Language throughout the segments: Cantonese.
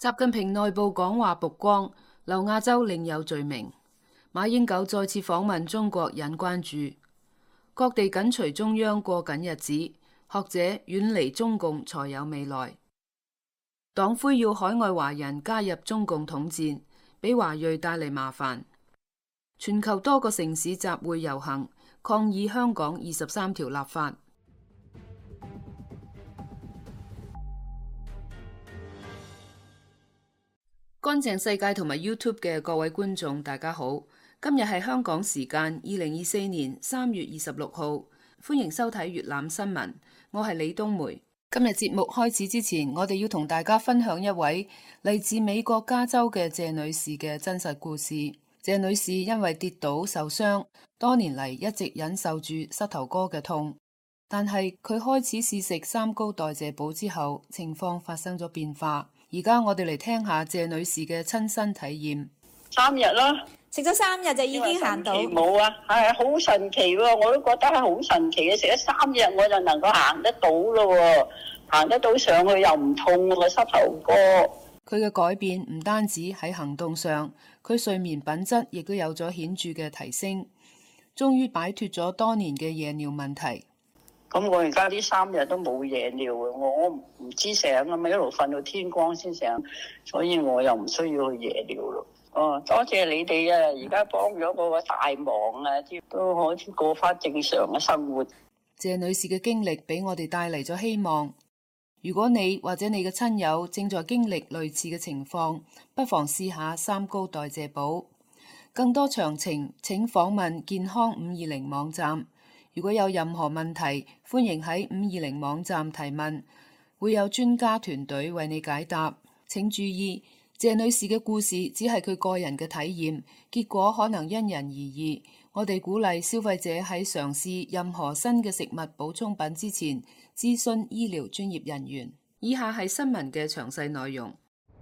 習近平內部講話曝光，劉亞洲另有罪名。馬英九再次訪問中國引關注，各地緊隨中央過緊日子，學者遠離中共才有未來。黨魁要海外華人加入中共統戰，俾華裔帶嚟麻煩。全球多個城市集會遊行，抗議香港23條立法。乾淨世界同埋 YouTube 嘅各位觀眾，大家好。今日係香港時間2024年3月26號，歡迎收睇粵覽新聞。我係李冬梅。今日節目開始之前，我哋要同大家分享一位嚟自美國加州嘅謝女士嘅真實故事。謝女士因為跌倒受傷，多年嚟一直忍受住膝頭哥嘅痛，但係佢開始試食三高代謝補之後，情況發生咗變化。而家我哋嚟聽下謝女士嘅親身體驗。 3日啦， 食咗3日就已經行到。 冇啊，係好神奇喎！我都覺得係好神奇嘅，食咗3日我就能夠行得到咯，行得到上去又唔痛個膝頭哥。 佢嘅改變唔單止喺行動上，佢睡眠品質亦都有咗顯著嘅提升，終於擺脫咗多年嘅夜尿問題。 咁我而家呢3日都冇夜尿嘅，我唔知醒啊嘛，一路瞓到天光先醒，所以我又唔需要去夜尿咯。哦，多謝你哋啊！而家幫咗我個大忙啊，都可以過翻正常嘅生活。 謝女士嘅經歷俾我哋帶嚟咗希望。如果你或者你嘅親友正在經歷類似嘅情況，不妨試下三高代謝補。更多詳情請訪問健康520網站。如果有任何問題，歡迎喺520網站提問，會有專家團隊為你解答。請注意，謝女士嘅故事只係佢個人嘅體驗，結果可能因人而異。我哋鼓勵消費者喺嘗試任何新嘅食物補充品之前，諮詢醫療專業人員。以下係新聞嘅詳細內容。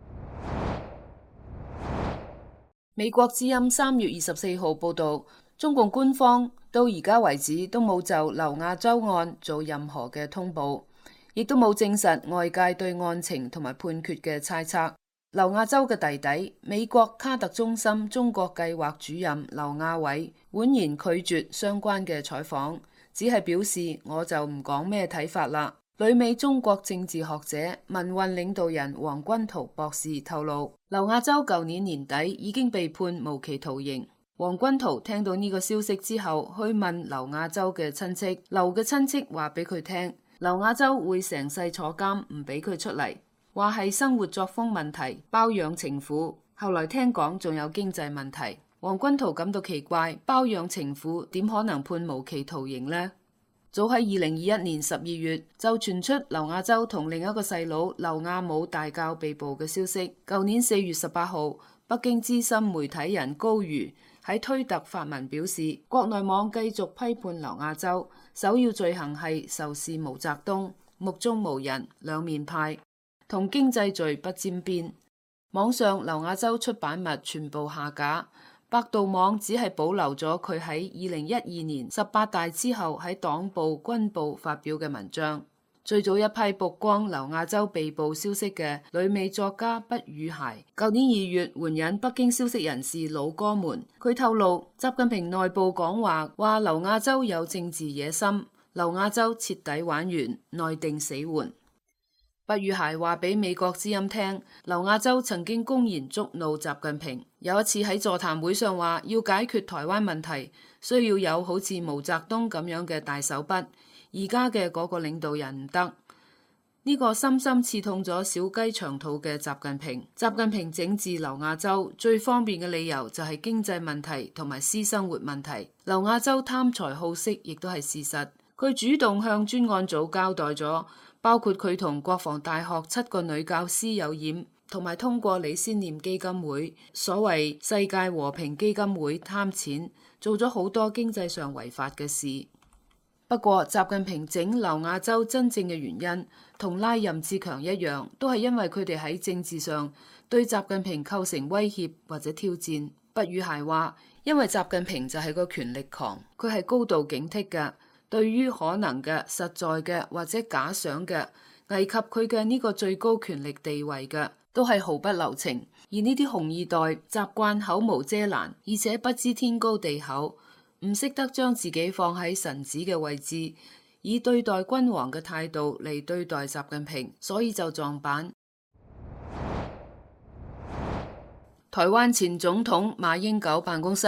美國之音3月24號報道，中共官方到而家為止都冇就劉亞洲案做任何嘅通報，亦都冇證實外界對案情同埋判決嘅猜測。劉亞洲嘅弟弟，美國卡特中心中國計劃主任劉亞偉婉言拒絕相關嘅採訪，只係表示我就唔講咩睇法啦。旅美中國政治學者、民運領導人黃君濤博士透露，劉亞洲舊年年底已經被判無期徒刑。黃君濤聽到呢個消息之後，去問劉亞洲嘅親戚，劉嘅親戚話俾佢聽，劉亞洲會成世坐監，唔俾佢出嚟，話係生活作風問題，包養情婦。後來聽講仲有經濟問題，黃君濤感到奇怪，包養情婦點可能判無期徒刑呢？早喺2021年12月就傳出劉亞洲同另一個細佬劉亞武大教被捕嘅消息。舊年4月18號，北京資深媒體人高瑜喺推特發文表示，國內網繼續批判劉亞洲，首要罪行係仇視毛澤東，目中無人，兩面派，同經濟罪不沾邊。網上劉亞洲出版物全部下架。百度網只係保留咗佢喺2012年18大之後喺黨報、軍報發表嘅文章。最早一批曝光劉亞洲被捕消息嘅旅美作家畢宇孩，舊年2月援引北京消息人士老哥們，佢透露習近平內部講話劉亞洲有政治野心，劉亞洲徹底玩完，內定死緩。畢宇孩話俾美國之音聽，劉亞洲曾經公然觸怒習近平，有一次喺座談會上話要解決台灣問題，需要有好似毛澤東咁樣嘅大手筆，而家嘅嗰個領導人唔得。呢個深深刺痛咗小雞長肚嘅習近平。習近平整治劉亞洲最方便嘅理由就係經濟問題同埋私生活問題。劉亞洲貪財好色亦都係事實，佢主動向專案組交代咗，包括佢同國防大學7個女教師有染，同埋通過李先念基金會、所謂世界和平基金會貪錢，做咗好多經濟上違法嘅事。不過習近平整劉亞洲真正嘅原因，同拉任志強一樣，都係因為佢哋喺政治上對習近平構成威脅或者挑戰。畢宇孩話，因為習近平就係個權力狂，佢係高度警惕嘅。對於可能嘅、實在嘅或者假想嘅危及佢嘅呢個最高權力地位嘅， 都係毫不留情。而呢啲紅二代習慣口無遮攔，而且不知天高地厚，唔識得將自己放喺臣子嘅位置，以對待君王嘅態度嚟對待習近平，所以就撞板。台灣前總統馬英九辦公室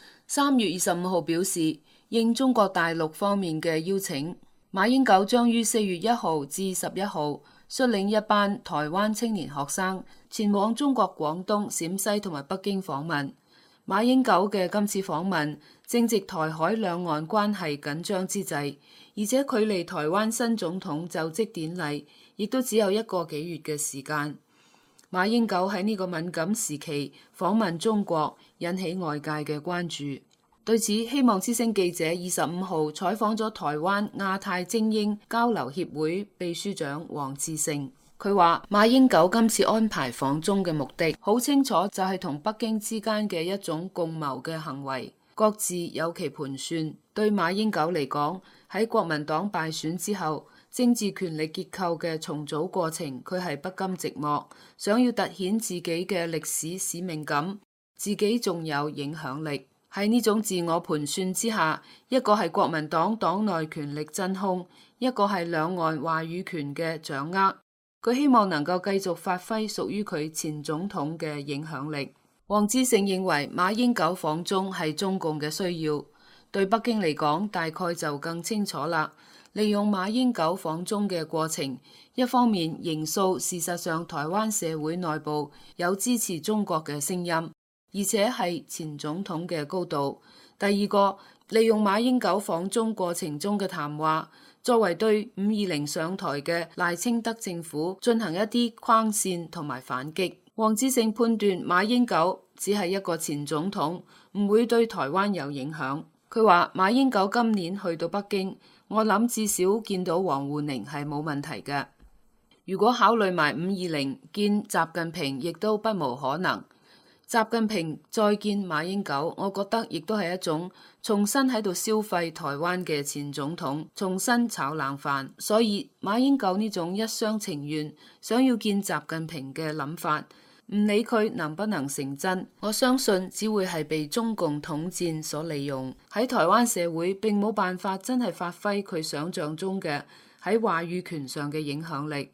3月25號表示，應中國大陸方面嘅邀請，馬英九將於4月1號至11號率領一班台灣青年學生前往中國廣東、陝西同埋北京訪問。馬英九嘅今次訪問正值台海兩岸關係緊張之際，而且距離台灣新總統就職典禮亦都只有1個幾月嘅時間。馬英九喺呢個敏感時期訪問中國，引起外界嘅關注。對此，希望之聲記者25號採訪咗台灣亞太精英交流協會秘書長黃志勝，佢話馬英九今次安排訪中嘅目的，好清楚就係同北京之間嘅一種共謀嘅行為，各自有其盤算。對馬英九嚟講，喺國民黨敗選之後，政治權力結構嘅重組過程，佢係不甘寂寞，想要凸顯自己嘅歷史使命感，自己仲有影響力。喺呢種自我盤算之下，一個係國民黨黨內權力真空，一個係兩岸話語權嘅掌握。佢希望能夠繼續發揮屬於佢前總統嘅影響力。黃志勝認為馬英九訪中係中共嘅需要，對北京嚟講大概就更清楚啦。利用馬英九訪中嘅過程，一方面形塑事實上台灣社會內部有支持中國嘅聲音，而且係前總統嘅高度。第二個，利用馬英九訪中過程中嘅談話，作為對520上台嘅賴清德政府進行一啲框線同埋反擊。黃志勝判斷馬英九只係一個前總統，唔會對台灣有影響。佢話馬英九今年去到北京，我諗至少見到王滬寧係冇問題嘅。如果考慮埋520見習近平，亦都不無可能。習近平再見馬英九，我覺得亦都係一種重新喺度消費台灣嘅前總統，重新炒冷飯。所以馬英九呢種一廂情願想要見習近平嘅諗法，唔理佢能不能成真，我相信只會係被中共統戰所利用，喺台灣社會並冇辦法真係發揮佢想象中嘅喺話語權上嘅影響力。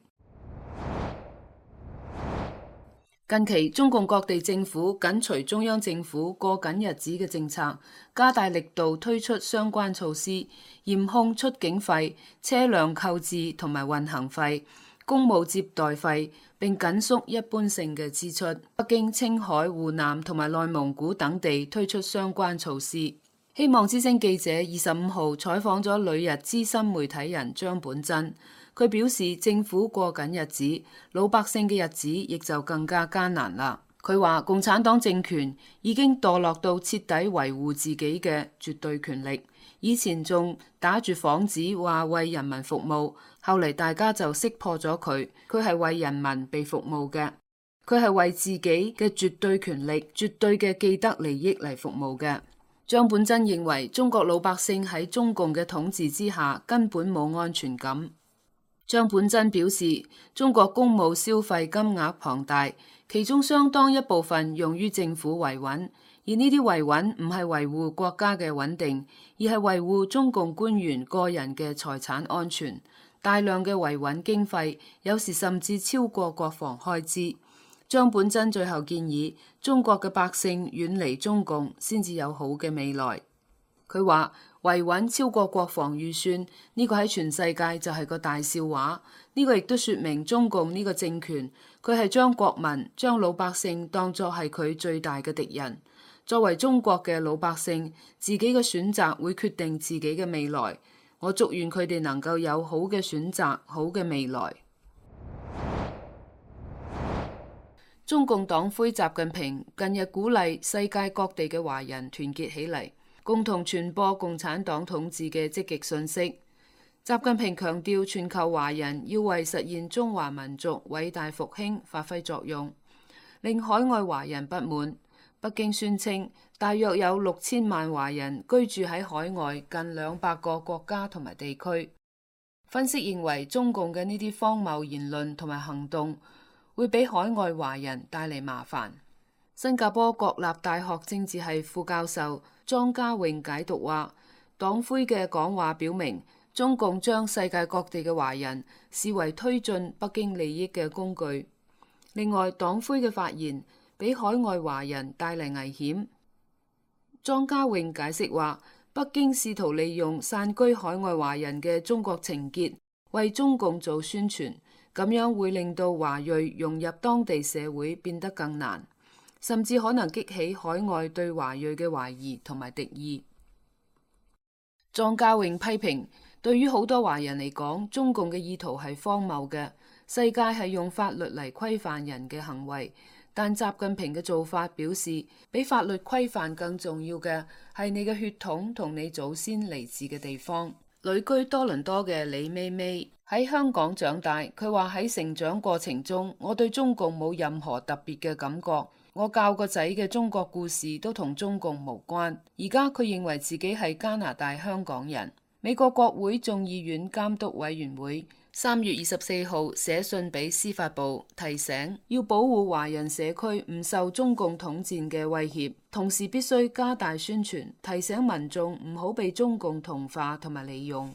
近期中共各地政府緊隨中央政府過緊日子嘅政策，加大力度推出相關措施，嚴控出境費、車輛購置同埋運行費、公務接待費，並緊縮一般性嘅支出。北京、青海、湖南同埋內蒙古等地推出相關措施。希望之聲記者25號採訪咗旅日資深媒體人張本真。佢表示，政府過緊日子，老百姓嘅日子亦就更加艱難啦。佢話共產黨政權已經墮落到徹底維護自己嘅絕對權力，以前仲打住幌子話為人民服務，後嚟大家就識破咗佢，佢係為人民被服務嘅，佢係為自己嘅絕對權力、絕對嘅既得利益嚟服務嘅。張本真認為中國老百姓喺中共嘅統治之下根本冇安全感。張本真表示，中國公務消費金額龐大，其中相當一部分用於政府維穩，而呢啲維穩唔係維護國家嘅穩定，而係維護中共官員個人嘅財產安全。大量嘅維穩經費，有時甚至超過國防開支。張本真最後建議，中國嘅百姓遠離中共，先至有好嘅未來。佢話，維穩超過國防預算，呢個喺全世界就係個大笑話。呢個亦都說明中共呢個政權，佢係將國民、將老百姓當作係佢最大嘅敵人。作為中國嘅老百姓，自己嘅選擇會決定自己嘅未來。我祝願佢哋能夠有好嘅選擇，好嘅未來。中共黨魁習近平近日鼓勵世界各地嘅華人團結起嚟，共同傳播共產黨統治嘅積極信息。習近平強調，全球華人要為實現中華民族偉大復興發揮作用，令海外華人不滿。北京宣稱，大約有6000萬華人居住喺海外近200個國家同埋地區。分析認為，中共嘅呢啲荒謬言論同埋行動， 會俾海外華人帶嚟麻煩。新加坡國立大學政治系副教授莊家穎解讀話，黨魁嘅講話表明，中共將世界各地嘅華人視為推進北京利益嘅工具。另外，黨魁嘅發言俾海外華人帶嚟危險。莊家穎解釋話，北京試圖利用散居海外華人嘅中國情結，為中共做宣傳，咁樣會令到華裔融入當地社會變得更難，甚至可能激起海外對華裔嘅懷疑同埋敵意。莊家穎批評，對於好多華人嚟講，中共嘅意圖係荒謬嘅，世界係用法律嚟規範人嘅行為，但習近平嘅做法表示，比法律規範更重要嘅係你嘅血統同你祖先嚟自嘅地方。旅居多倫多嘅李咪咪喺香港長大，佢話喺成長過程中，我對中共冇任何特別嘅感覺。我教個仔嘅中國故事都同中共無關。而家佢認為自己係加拿大香港人。美國國會眾議院監督委員會3月24號寫信俾司法部，提醒要保護華人社區唔受中共統戰嘅威脅，同時必須加大宣傳，提醒民眾唔好被中共同化同埋利用。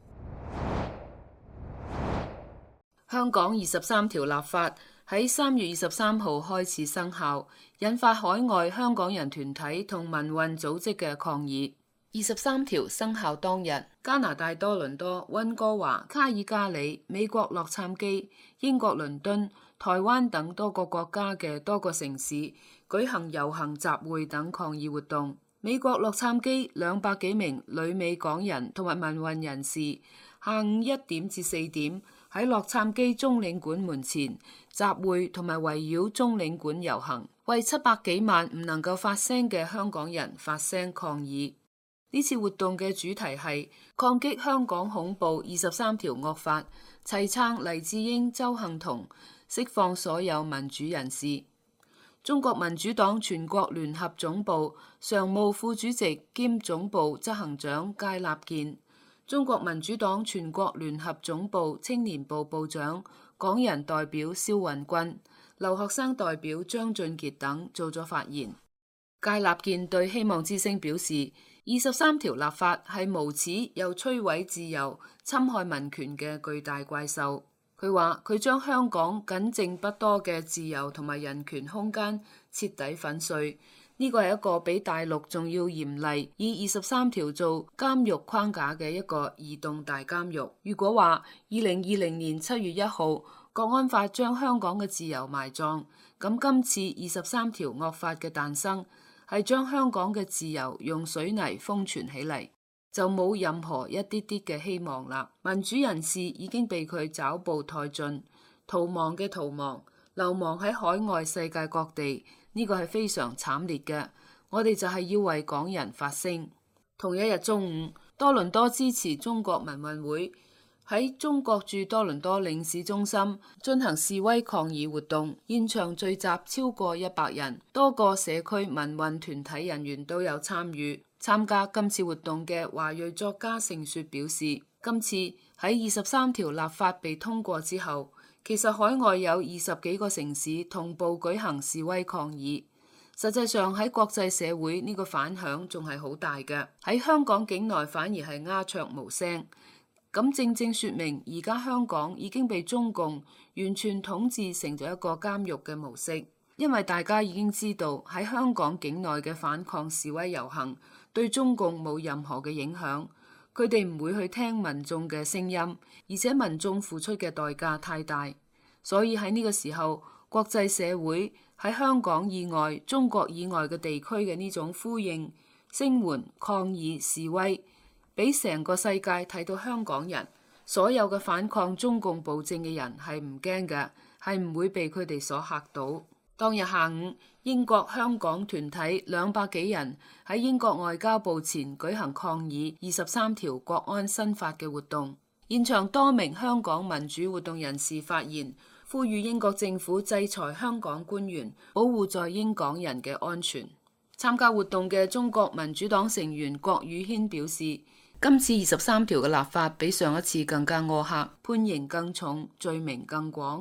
香港23條立法喺3月23號開始生效，引發海外香港人團體同民運組織嘅抗議。23條生效當日，加拿大多倫多、溫哥華、卡爾加里、美國洛杉磯、英國倫敦、台灣等多個國家嘅多個城市舉行遊行集會等抗議活動。美國洛杉磯200幾名旅美港人同埋民運人士下午1點至4點喺洛杉磯中領館門前集會同埋圍繞中領館遊行，為700幾萬唔能夠發聲嘅香港人發聲抗議。呢次活動嘅主題係抗擊香港恐怖23條惡法，齊撐黎智英、鄒幸彤，釋放所有民主人士。中國民主黨全國聯合總部常務副主席兼總部執行長芥立健，中國民主黨全國聯合總部青年部部長、港人代表蕭運軍、留學生代表張俊傑等做咗發言。芥立健對希望之聲表示，23條立法係無恥又摧毀自由、侵害民權嘅巨大怪獸。佢話佢將香港僅剩不多嘅自由同埋人權空間徹底粉碎。呢個係一個比大陸仲要嚴厲，以23條做監獄框架嘅一個移動大監獄。如果話2020年7月1號國安法將香港嘅自由埋葬，咁今次23條惡法嘅誕生係將香港嘅自由用水泥封存起嚟，就冇任何一啲啲嘅希望啦。民主人士已經被佢抓捕殆盡，逃亡嘅逃亡，流亡喺海外世界各地，呢個係非常慘烈嘅。我哋就係要為港人發聲。同一日中午，多倫多支持中國民運會喺中國駐多倫多領事中心進行示威抗議活動，現場聚集超過100人，多個社區民運團體人員都有參與。參加今次活動嘅華裔作家盛雪表示，今次喺23條立法被通過之後，其實海外有20幾個城市同步舉行示威抗議。實際上喺國際社會呢個反響仲係好大嘅，喺香港境內反而係鴉雀無聲。咁正正說明而家香港已經被中共完全統治成咗一個監獄嘅模式，因為大家已經知道喺香港境內嘅反抗示威遊行對中共冇任何嘅影響，佢哋唔會去聽民眾嘅聲音，而且民眾付出嘅代價太大，所以喺呢個時候，國際社會喺香港以外、中國以外嘅地區嘅呢種呼應、聲援、抗議、示威，俾成個世界睇到香港人所有嘅反抗中共暴政嘅人係唔驚嘅，係唔會被佢哋所嚇到。當日下午，英國香港團體200幾人喺英國外交部前舉行抗議23條國安新法嘅活動。現場多名香港民主活動人士發言，呼籲英國政府制裁香港官員，保護在英港人嘅安全。參加活動嘅中國民主黨成員郭宇軒表示，今次23條嘅立法比上一次更加苛刻，判刑更重，罪名更廣。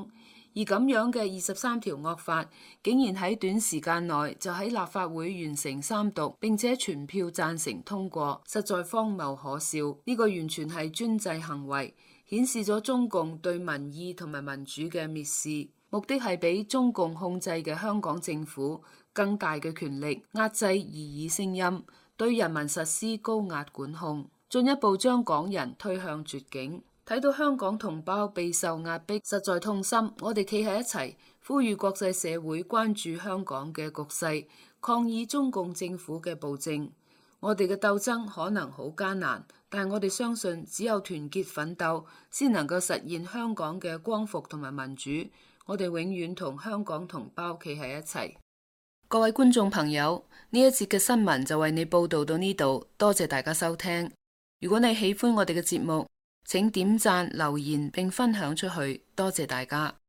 而咁樣嘅23條惡法，竟然喺短時間內就喺立法會完成三讀，並且全票贊成通過，實在荒謬可笑。呢個完全係專制行為，顯示咗中共對民意同埋民主嘅蔑視，目的係俾中共控制嘅香港政府更大嘅權力，壓制異議聲音，對人民實施高壓管控，進一步將港人推向絕境。睇到香港同胞備受壓迫，實在痛心。我哋企喺一齊，呼籲國際社會關注香港嘅局勢，抗議中共政府嘅暴政。我哋嘅鬥爭可能好艱難，但我哋相信只有團結奮鬥，先能夠實現香港嘅光復同埋民主。我哋永遠同香港同胞企喺一齊。各位觀眾朋友，呢一節嘅新聞就為你報道到呢度，多謝大家收聽。如果你喜歡我哋嘅節目，請點讚、留言並分享出去，多謝大家。